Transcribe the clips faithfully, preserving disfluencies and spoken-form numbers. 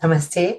Namaste.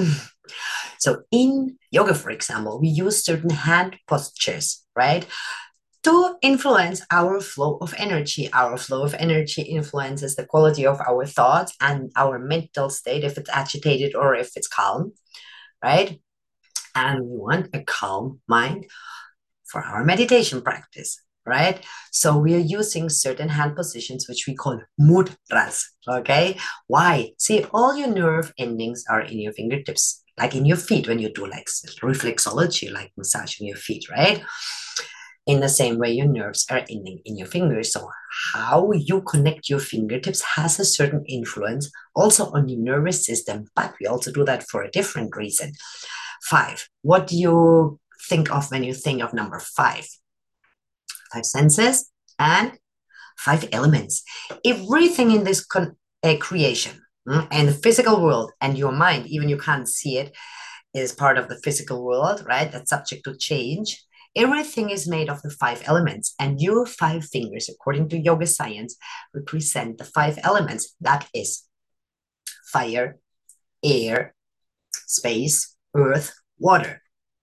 So in yoga, for example, we use certain hand postures, right? To influence our flow of energy. Our flow of energy influences the quality of our thoughts and our mental state, if it's agitated or if it's calm, right? And we want a calm mind for our meditation practice, right? So we are using certain hand positions, which we call mudras, okay? Why? See, all your nerve endings are in your fingertips, like in your feet when you do like reflexology, like massaging your feet, right? In the same way, your nerves are ending in your fingers. So how you connect your fingertips has a certain influence also on your nervous system, but we also do that for a different reason. Five, what do you think of when you think of number five? Five senses and five elements. Everything in this con- uh, creation mm, and the physical world and your mind, even you can't see it, is part of the physical world, right? That's subject to change. Everything is made of the five elements, and your five fingers, according to yoga science, represent the five elements. That is fire, air, space, earth, water.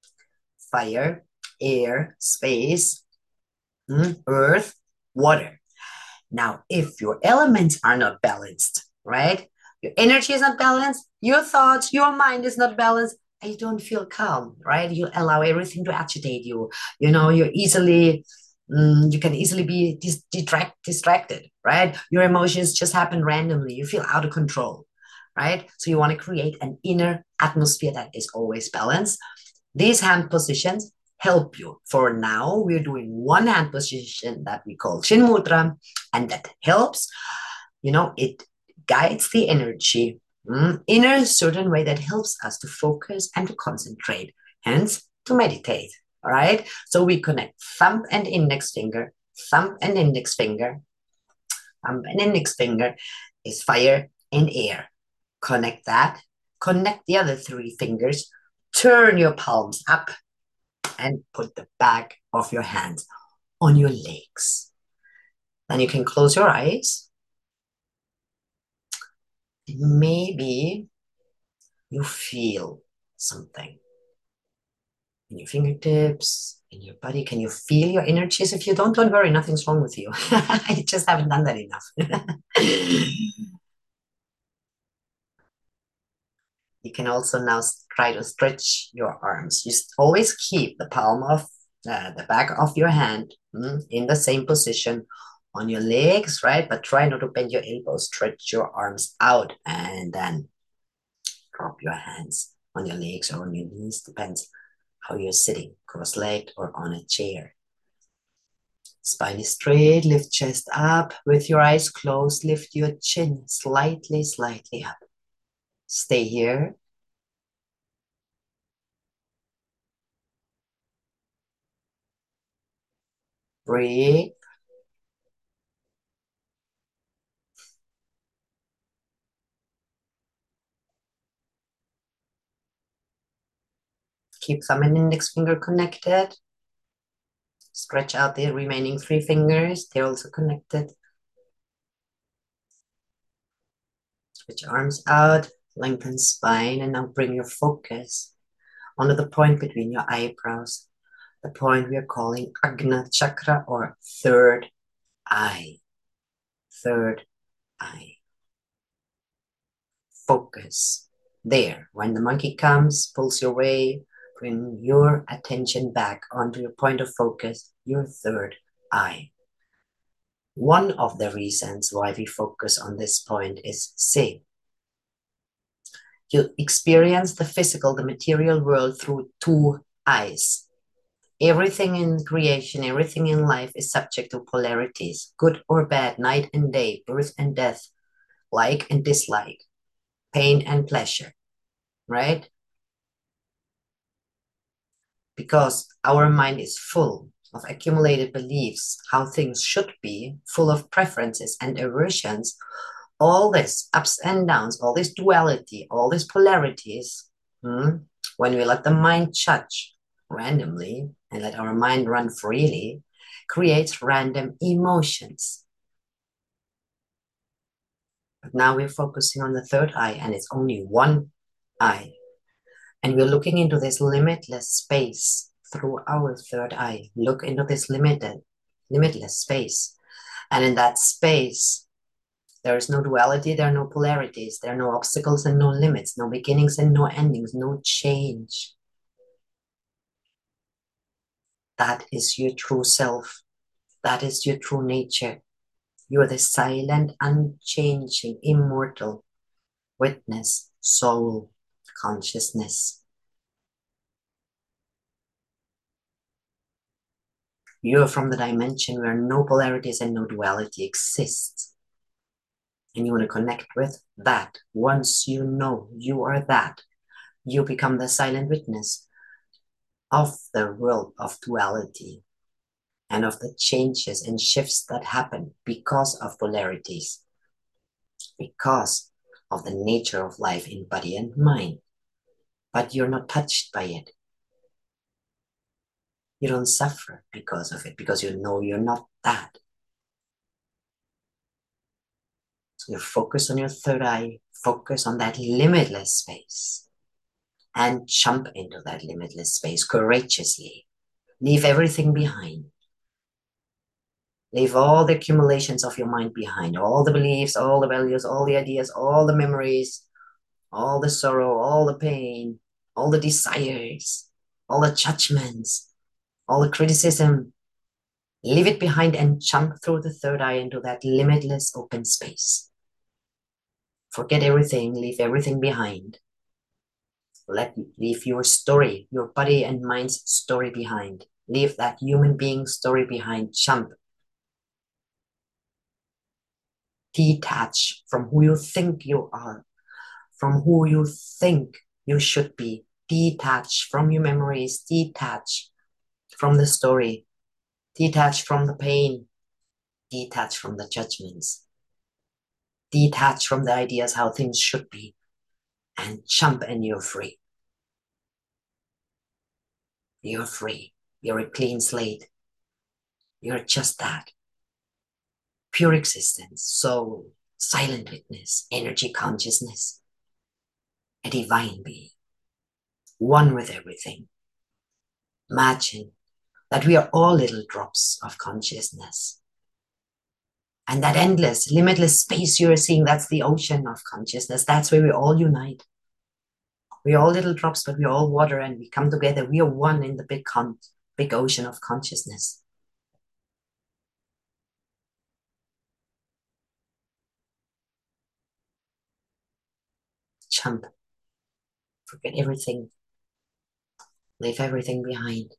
Fire, air, space, mm, earth, water. Now, if your elements are not balanced, right? Your energy is not balanced, your thoughts, your mind is not balanced, and you don't feel calm, right? You allow everything to agitate you. You know, you're easily, mm, you can easily be dis- detract, distracted, right? Your emotions just happen randomly. You feel out of control, right? So you want to create an inner atmosphere that is always balanced. These hand positions help you. For now, we're doing one hand position that we call Chin Mudra, and that helps. You know, it guides the energy mm, in a certain way that helps us to focus and to concentrate, hence to meditate. All right. So we connect thumb and index finger, thumb and index finger, thumb and index finger is fire and air. Connect that, connect the other three fingers, turn your palms up and put the back of your hands on your legs. Then you can close your eyes. Maybe you feel something in your fingertips, in your body. Can you feel your energies? If you don't, don't worry, nothing's wrong with you. I just haven't done that enough. You can also now try to stretch your arms. You always keep the palm of uh, the back of your hand mm, in the same position on your legs, right? But try not to bend your elbows. Stretch your arms out and then drop your hands on your legs or on your knees. Depends how you're sitting, cross-legged or on a chair. Spine is straight. Lift chest up. With your eyes closed, lift your chin slightly, slightly up. Stay here. Breathe. Keep thumb and index finger connected. Stretch out the remaining three fingers. They're also connected. Stretch arms out. Lengthen spine. And now bring your focus onto the point between your eyebrows. The point we are calling Agna Chakra or third eye. Third eye. Focus there. When the monkey comes, pulls your way, bring your attention back onto your point of focus, your third eye. One of the reasons why we focus on this point is say, you experience the physical, the material world through two eyes. Everything in creation, everything in life is subject to polarities, good or bad, night and day, birth and death, like and dislike, pain and pleasure, right? Because our mind is full of accumulated beliefs, how things should be, full of preferences and aversions, all this ups and downs, all this duality, all these polarities, hmm, when we let the mind judge randomly and let our mind run freely, creates random emotions. But now we're focusing on the third eye, and it's only one eye. And we're looking into this limitless space through our third eye. Look into this limited, limitless space. And in that space, there is no duality, there are no polarities, there are no obstacles and no limits, no beginnings and no endings, no change. That is your true self. That is your true nature. You are the silent, unchanging, immortal witness, soul, consciousness. You are from the dimension where no polarities and no duality exists. And you want to connect with that. Once you know you are that, you become the silent witness of the world of duality and of the changes and shifts that happen because of polarities, because of the nature of life in body and mind. But you're not touched by it. You don't suffer because of it, because you know you're not that. So you focus on your third eye, focus on that limitless space, and jump into that limitless space courageously. Leave everything behind. Leave all the accumulations of your mind behind, all the beliefs, all the values, all the ideas, all the memories, all the sorrow, all the pain, all the desires, all the judgments, all the criticism. Leave it behind and jump through the third eye into that limitless open space. Forget everything, leave everything behind. Let leave your story, your body and mind's story behind. Leave that human being story behind. Jump. Detach from who you think you are, from who you think you should be. Detach from your memories. Detach from the story. Detach from the pain. Detach from the judgments. Detach from the ideas how things should be. And jump and you're free. You're free. You're a clean slate. You're just that. Pure existence, soul, silent witness, energy consciousness, a divine being, one with everything. Imagine that we are all little drops of consciousness. And that endless, limitless space you're seeing, that's the ocean of consciousness. That's where we all unite. We're all little drops, but we're all water and we come together. We are one in the big, con- big ocean of consciousness. Jump. Forget everything. Leave everything behind.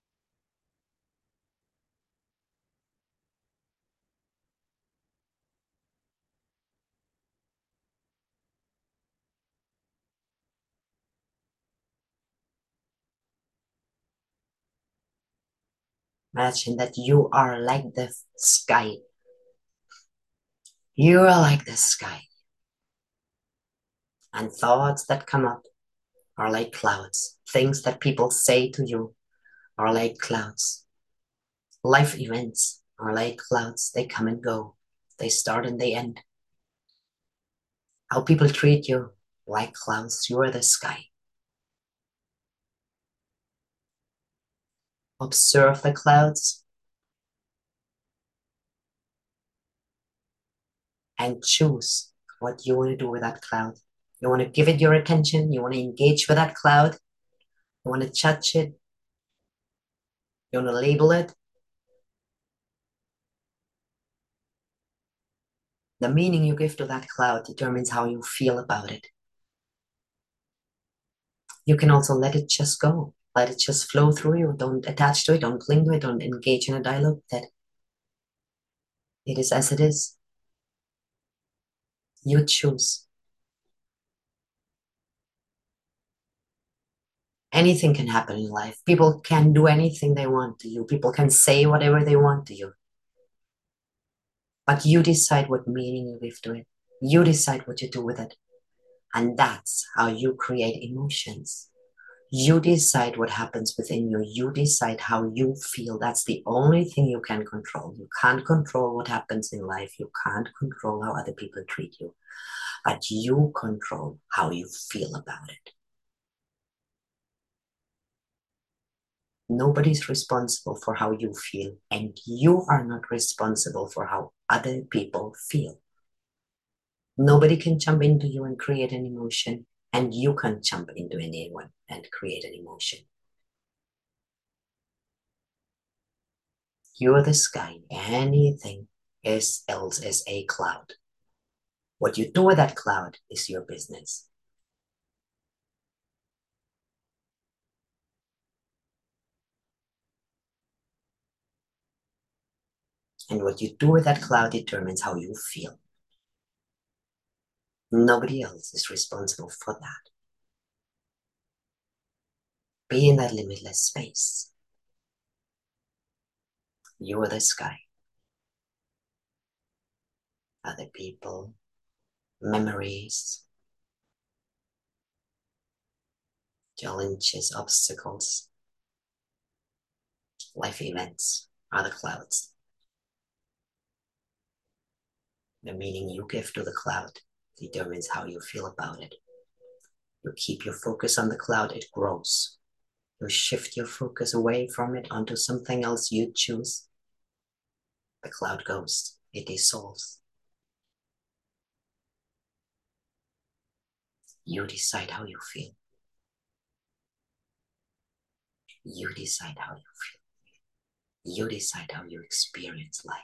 Imagine that you are like the sky. You are like the sky. And thoughts that come up are like clouds. Things that people say to you are like clouds. Life events are like clouds. They come and go. They start and they end. How people treat you like clouds. You are the sky. Observe the clouds and choose what you want to do with that cloud. You want to give it your attention. You want to engage with that cloud. You want to touch it. You want to label it. The meaning you give to that cloud determines how you feel about it. You can also let it just go. Let it just flow through you. Don't attach to it. Don't cling to it. Don't engage in a dialogue with it. It is as it is. You choose. Anything can happen in life. People can do anything they want to you. People can say whatever they want to you. But you decide what meaning you give to it. You decide what you do with it. And that's how you create emotions. You decide what happens within you. You decide how you feel. That's the only thing you can control. You can't control what happens in life. You can't control how other people treat you. but you control how you feel about it. Nobody's responsible for how you feel, and you are not responsible for how other people feel. Nobody can jump into you and create an emotion, and you can't jump into anyone and create an emotion. You're the sky. Anything is else is a cloud. What you do with that cloud is your business. And what you do with that cloud determines how you feel. Nobody else is responsible for that. Be in that limitless space. You are the sky. Other people, memories, challenges, obstacles, life events are the clouds. The meaning you give to the cloud determines how you feel about it. You keep your focus on the cloud, it grows. You shift your focus away from it onto something else you choose. The cloud goes, it dissolves. You decide how you feel. You decide how you feel. You decide how you experience life.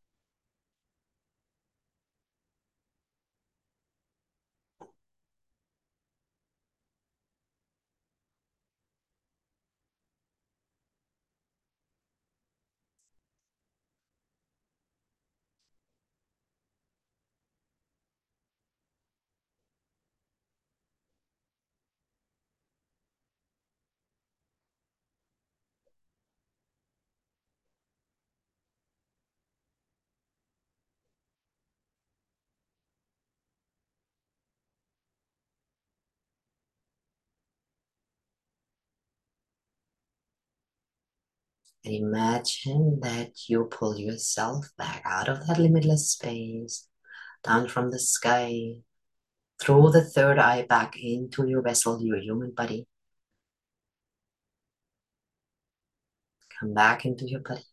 And imagine that you pull yourself back out of that limitless space, down from the sky, through the third eye back into your vessel, your human body. Come back into your body.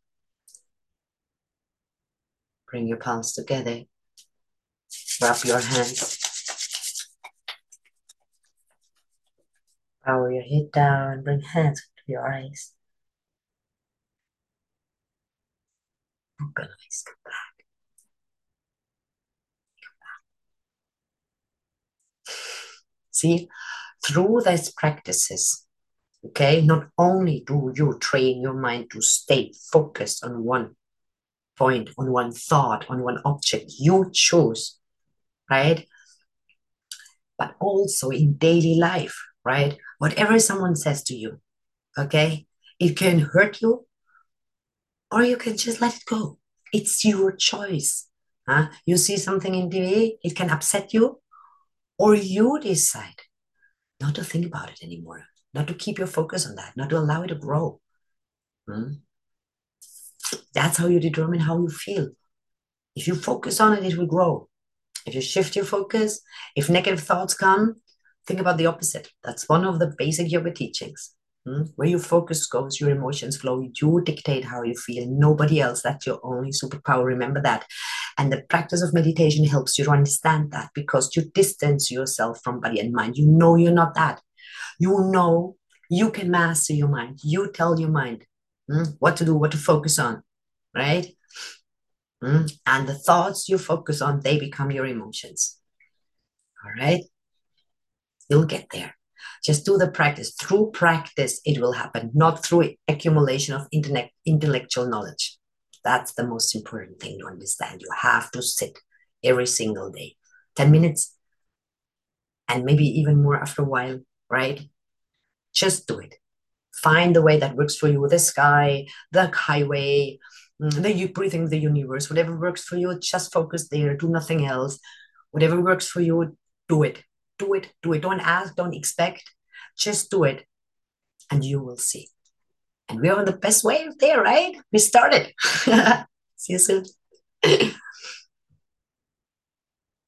Bring your palms together. Wrap your hands. Power your head down. Bring hands to your eyes. Open eyes. Come back. See, through these practices, okay, not only do you train your mind to stay focused on one point, on one thought, on one object you choose, right? But also in daily life, right? Whatever someone says to you, okay, it can hurt you or you can just let it go. It's your choice. Huh? You see something in T V, it can upset you, or you decide not to think about it anymore, not to keep your focus on that, not to allow it to grow. Hmm? That's how you determine how you feel. If you focus on it, it will grow. If you shift your focus, if negative thoughts come, think about the opposite. That's one of the basic yoga teachings. Hmm? Where your focus goes, your emotions flow. You dictate how you feel, nobody else. That's your only superpower. Remember that. And the practice of meditation helps you to understand that because you distance yourself from body and mind. You know you're not that. You know you can master your mind. You tell your mind hmm, what to do, what to focus on, right? Hmm? And the thoughts you focus on, they become your emotions. All right? You'll get there. Just do the practice. Through practice, it will happen, not through accumulation of internet, intellectual knowledge. That's the most important thing to understand. You have to sit every single day, ten minutes, and maybe even more after a while, right? Just do it. Find the way that works for you, the sky, the highway, mm, the breathing, the universe, whatever works for you, just focus there, do nothing else. Whatever works for you, do it. Do it, do it. Don't ask, don't expect. Just do it, and you will see. And we're on the best way there, right? We started. See you soon.